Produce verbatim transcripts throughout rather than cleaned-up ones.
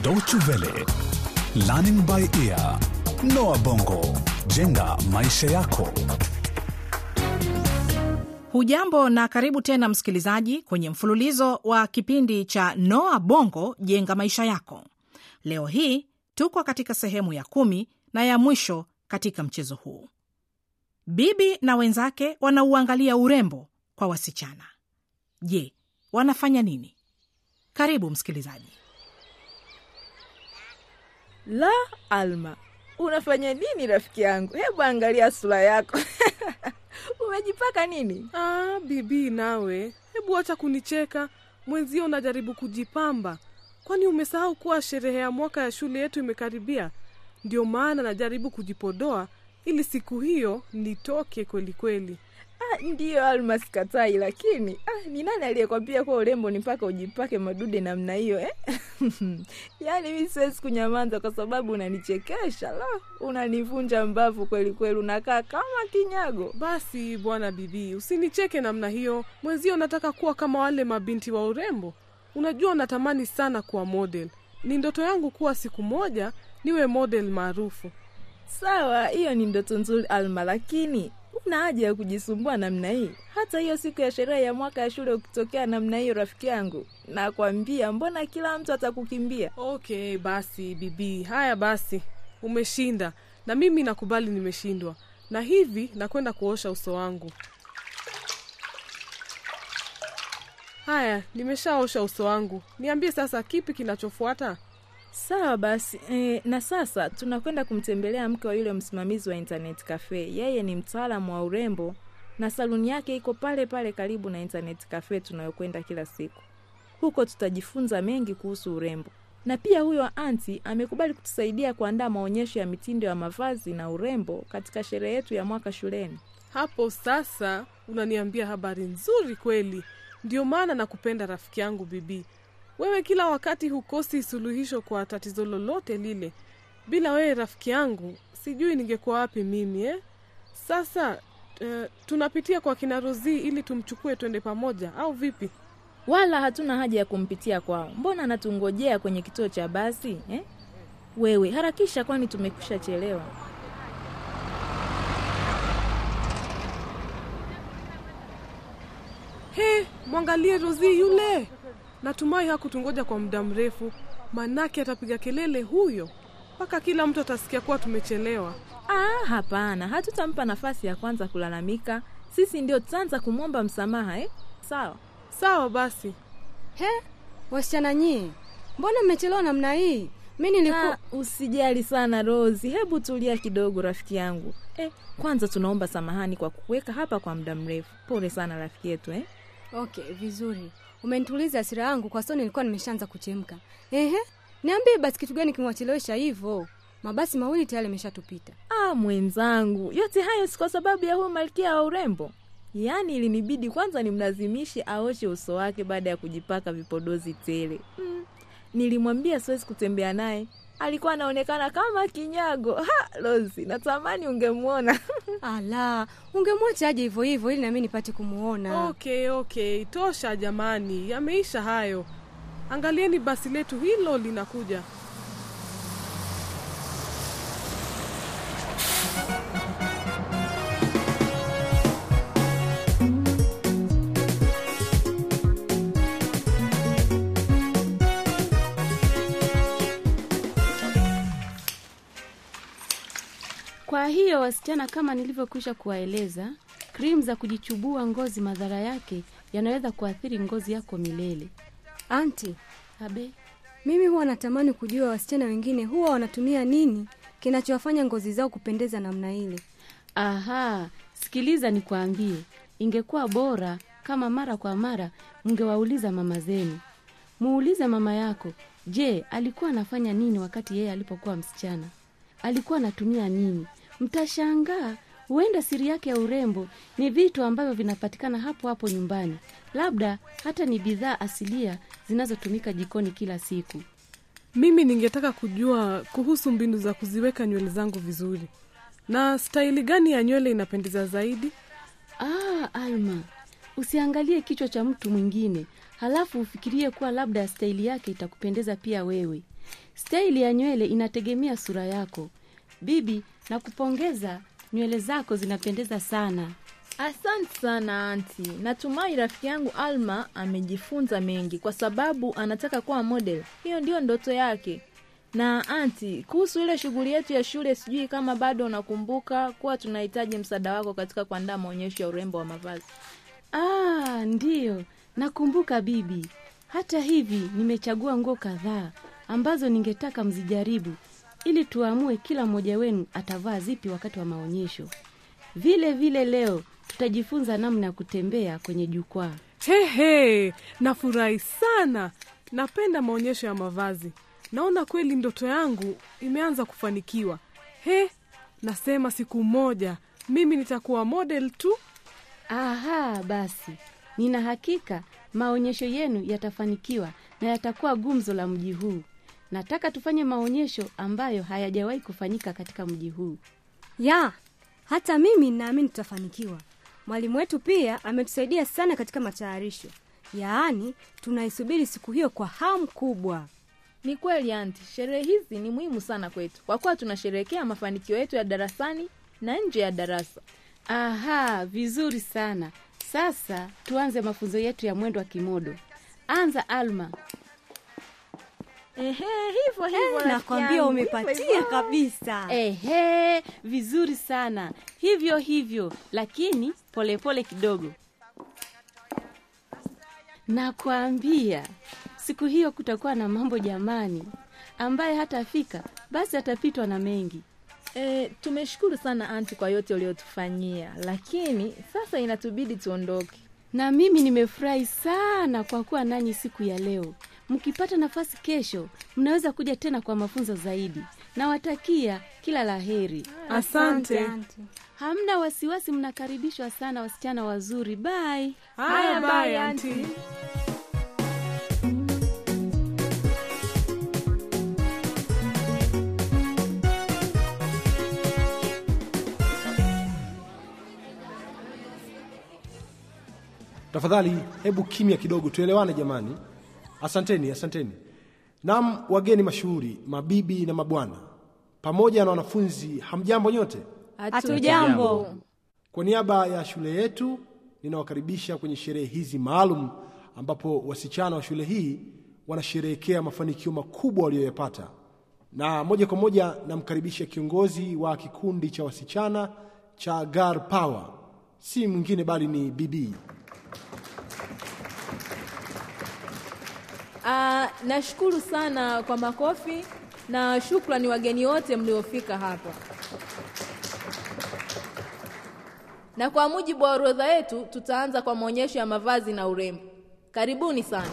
Deutsche Welle. Learning by ear. Noah Bongo, jenga maisha yako. Hujambo na karibu tena msikilizaji kwenye mfululizo wa kipindi cha Noah Bongo, jenga maisha yako. Leo hii tuko katika sehemu ya kumi na ya mwisho katika mchezo huu. Bibi na wenzake wanauangalia urembo kwa wasichana. Je, wanafanya nini? Karibu msikilizaji. La, Alma, unafanya nini rafiki yangu? Hebu angalia sura yako. Umejipaka nini? Ah, bibi nawe. Hebu acha kunicheka. Mwenzio unajaribu kujipamba. Kwani umesahau kuwa sherehe ya mwaka ya shule yetu imekaribia? Ndio maana najaribu kujipodoa ili siku hiyo nitoke kweli kweli. Ah, ndio Alma, sikatai, lakini ah, ni nani aliyekwambia kwa urembo ni mpaka ujipake madude namna hiyo eh? Yaani mimi siwezi kunyamaza kwa sababu unanichekesha. La, unanivunja mbavu kweli kweli, unakaa kama kinyago. Basi bwana bibi, usinicheke namna hiyo. Mwenzio nataka kuwa kama wale mabinti wa urembo. Unajua natamani sana kuwa model. Ni ndoto yangu kuwa siku moja niwe model maarufu. Sawa, hiyo ni ndoto nzuri Alma, lakini una haja ya kujisumbua namna hii. Hata hiyo siku ya sherehe ya mwaka ya shule ukitokea namna hiyo rafiki yangu, nakwambia mbona kila mtu atakukimbia. Okay, basi bibi. Haya basi, umeshinda na mimi nakubali nimeshindwa. Na hivi nakwenda kuosha uso wangu. Haya, nimeshaosha uso wangu. Niambie sasa kipi kinachofuata? Sawa basi, e, na sasa tunakwenda kumtembelea mke wa yule msimamizi wa internet cafe. Yeye ni mtaalamu wa urembo na saluni yake iko pale pale karibu na internet cafe tunayokwenda kila siku. Huko tutajifunza mengi kuhusu urembo. Na pia huyo aunti amekubali kutusaidia kuandaa maonyesho ya mitindo ya mavazi na urembo katika sherehe yetu ya mwaka shuleni. Hapo sasa unaniambia habari nzuri kweli. Ndio maana nakupenda rafiki yangu bibi. Wewe kila wakati hukosi suluhisho kwa tatizo lolote lile. Bila wewe rafiki yangu, sijui ningekuwa wapi mimi eh. Sasa uh, tunapitia kwa kina Rozi ili tumchukue twende pamoja au vipi? Wala hatuna haja ya kumpitia kwao. Mbona anatungojea kwenye kituo cha basi eh? Wewe harakisha kwani tumekusha chelewa. He, mwangalie Rozi yule. Natumai hakutungoja kwa muda mrefu, manake atapiga kelele huyo mpaka kila mtu atasikia kuwa tumechelewa. Ah, hapana, hatutampa nafasi ya kwanza kulalamika. Sisi ndio tutaanza kumwomba msamaha eh? Sawa. Sawa basi. He, wasichana nyie, mbona mmechelewa namna hii? Mimi nilikuwa usijali sana Rozi, hebu tulia kidogo rafiki yangu. Eh, kwanza tunaomba samahani kwa kukuweka hapa kwa muda mrefu. Pole sana rafiki yetu eh? Okay, vizuri. Umenituliza hasira yangu kwa sababu nilikuwa nimeshaanza kuchemka. Ehe, niambie basi kitu gani kimewachelewesha hivyo? Mabasi mawili tayari yameshatupita. Ah, mwenzangu, yote hayo si kwa sababu ya huyo malkia wa urembo. Yaani ilinibidi kwanza nimlazimishe aoshe uso wake baada ya kujipaka vipodozi tele. Mm. Nilimwambia siwezi kutembea naye. Alikuwa anaonekana kama kinyago. Ha, Rozi, natamani ungemuona. Ala, ungemwacha aje hivyo hivyo ili na mimi nipate kumuona. Okay, okay, tosha jamani, yameisha hayo. Angalieni basi letu hilo linakuja. Kwa hiyo wasichana, kama nilivyokwisha kuwaeleza, cream za kujichubua ngozi madhara yake yanaweza kuathiri ngozi yako milele. Auntie, Abe, mimi huwa natamani kujua wasichana wengine huwa wanatumia nini kinachowafanya ngozi zao kupendeza namna ile. Aha, sikiliza nikwambie. Ingekuwa bora kama mara kwa mara mngewauliza mama zenu. Muulize mama yako, je, alikuwa anafanya nini wakati yeye alipokuwa msichana? Alikuwa anatumia nini? Mtashangaa, huenda siri yake ya urembo ni vitu ambavyo vinapatikana hapo hapo nyumbani. Labda hata ni bidhaa asilia zinazotumika jikoni kila siku. Mimi ningetaka kujua kuhusu mbinu za kuziweka nywele zangu vizuri. Na staili gani ya nywele inapendeza zaidi? Ah, Alma, usiangalie kichwa cha mtu mwingine, halafu ufikirie kuwa labda staili yake itakupendeza pia wewe. Staili ya nywele inategemea sura yako. Bibi, nakupongeza, nywele zako zinapendeza sana. Asante sana anti. Natumai rafiki yangu Alma amejifunza mengi kwa sababu anataka kuwa model. Hiyo ndio ndoto yake. Na anti, kuhusu ile shughuli yetu ya shule, sijui kama bado unakumbuka kuwa tunahitaji msaada wako katika kuandaa maonyesho ya urembo wa mavazi. Ah, ndiyo. Nakumbuka bibi. Hata hivi nimechagua nguo kadhaa ambazo ningetaka mzijaribu ili tuamue kila mmoja wenu atavaa zipi wakati wa maonyesho. Vile vile leo tutajifunza namna ya kutembea kwenye jukwaa. Hehe, nafurahi sana. Napenda maonyesho ya mavazi. Naona kweli ndoto yangu imeanza kufanikiwa. He, nasema siku moja mimi nitakuwa model tu. Aha, basi. Nina hakika maonyesho yenu yatafanikiwa na yatakuwa gumzo la mji huu. Nataka tufanye maonyesho ambayo hayajawahi kufanyika katika mji huu. Ya, hata mimi naamini tutafanikiwa. Mwalimu wetu pia ametusaidia sana katika matayarisho. Yaani, tunaisubiri siku hiyo kwa hamu kubwa. Ni kweli anti, sherehe hizi ni muhimu sana kwetu. Kwa kuwa tunasherehekea mafanikio yetu ya darasani na nje ya darasa. Aha, vizuri sana. Sasa tuanze mafunzo yetu ya mwendo wa kimodo. Anza Alma. Ehe, hivyo hivyo. Eh, nakwambia umepatia kabisa. Ehe, vizuri sana. Hivyo hivyo, lakini pole pole kidogo. Nakwambia, siku hiyo kutakuwa na mambo jamani. Ambaye hatafika, basi atapitwa na mengi. E, tumeshukuru sana anti kwa yote uliyotufanyia, lakini sasa inatubidi tuondoke. Na mimi nimefurahi sana kwa kuwa nanyi siku ya leo. Mkipata nafasi kesho, mnaweza kuja tena kwa mafunzo zaidi. Nawatakia kila laheri. Asante. Asante. Hamna wasiwasi, mnakaribishwa sana wasichana wazuri. Bye. Haya, bye anti. Tafadhali hebu kimya kidogo tuelewane jamani. Asanteni, asanteni. Naam, wageni mashuhuri, mabibi na mabwana, pamoja na wanafunzi, hamjambo nyote? Hatujambo. Kwa niaba ya shule yetu, ninawakaribisha kwenye sherehe hizi maalum ambapo wasichana wa shule hii wanasherehekea mafanikio makubwa walioyapata. Na moja kwa moja namkaribisha kiongozi wa kikundi cha wasichana cha Girl Power. Si mwingine bali ni Bibi. Ah, nashukuru sana kwa makofi na shukrani wageni wote mliofika hapa. Na kwa mujibu wa orodha yetu tutaanza kwa maonyesho ya mavazi na urembo. Karibuni sana.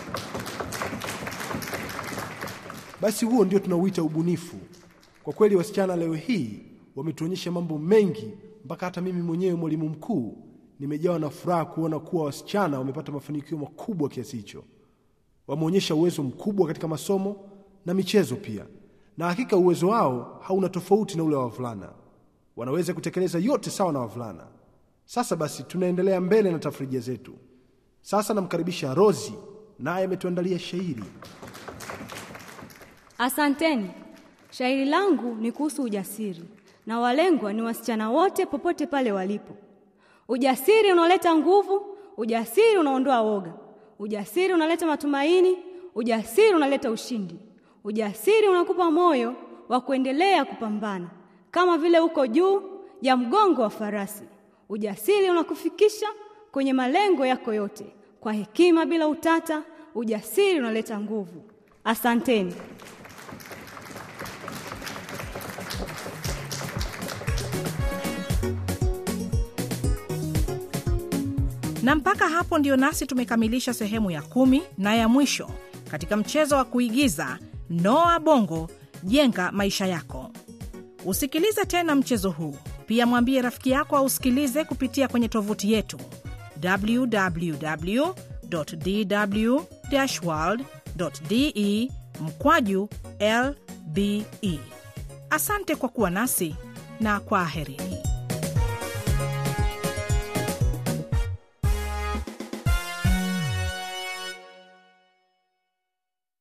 Basi huo ndio tunauita ubunifu. Kwa kweli wasichana leo hii wametuonyesha mambo mengi mpaka hata mimi mwenyewe mwalimu mkuu nimejawa na furaha kuona kuwa wasichana wamepata mafanikio makubwa kiasi hicho. Wameonyesha uwezo mkubwa katika masomo na michezo pia. Na hakika uwezo wao hauna tofauti na ule wa wavulana. Wanaweza kutekeleza yote sawa na wavulana. Sasa basi tunaendelea mbele na tafrija zetu. Sasa namkaribisha Rozi, naye ametuandalia shairi. Asanteni. Shairi langu ni kuhusu ujasiri, na walengwa ni wasichana wote popote pale walipo. Ujasiri unaleta nguvu, ujasiri unaondoa woga. Ujasiri unaleta matumaini, ujasiri unaleta ushindi. Ujasiri unakupa moyo wa kuendelea kupambana, kama vile uko juu ya mgongo wa farasi. Ujasiri unakufikisha kwenye malengo yako yote kwa hekima bila utata. Ujasiri unaleta nguvu. Asanteni. Na mpaka hapo ndio nasi tumekamilisha sehemu ya kumi na ya mwisho katika mchezo wa kuigiza Noa Bongo, jenga maisha yako. Usikilize tena mchezo huu. Pia mwambie rafiki yako ausikilize kupitia kwenye tovuti yetu w w w dot d w dash world dot d e mkwaju l b e. Asante kwa kuwa nasi na kwaherini.